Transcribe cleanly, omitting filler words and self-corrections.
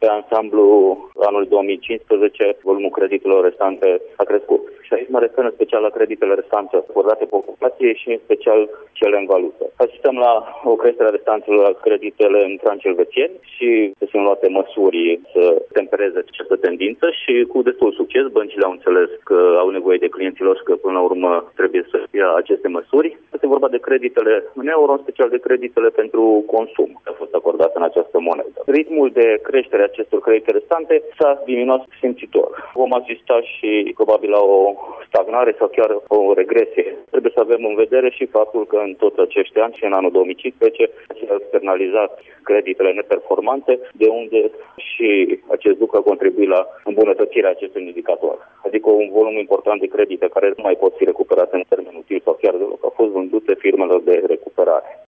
Pe ansamblu anului 2015, volumul creditelor restante a crescut. Și aici mă refer în special la creditele restante acordate pe ocupație și în special cele în valută. Asistăm la o creștere a restanțelor la creditele în franci elvețieni și sunt luate măsuri să tempereze această tendință și cu destul succes băncile au înțeles că au nevoie de clienților și că până la urmă trebuie să ia aceste măsuri. Este vorba de creditele în euro, în special de creditele pentru consum, care a fost acordate în această monedă. Ritmul de creștere a acestor credite restante s-a diminuat simțitor. Vom asista și probabil la o stagnare sau chiar o regresie. Trebuie să avem în vedere și faptul că în toți acești ani și în anul 2015 s-au externalizat creditele neperformante, de unde și acest lucru a contribuit la îmbunătățirea acestui indicator. Adică un volum important de credite care nu mai pot fi recuperate în termen util sau chiar deloc au fost vândute firmelor de recuperare.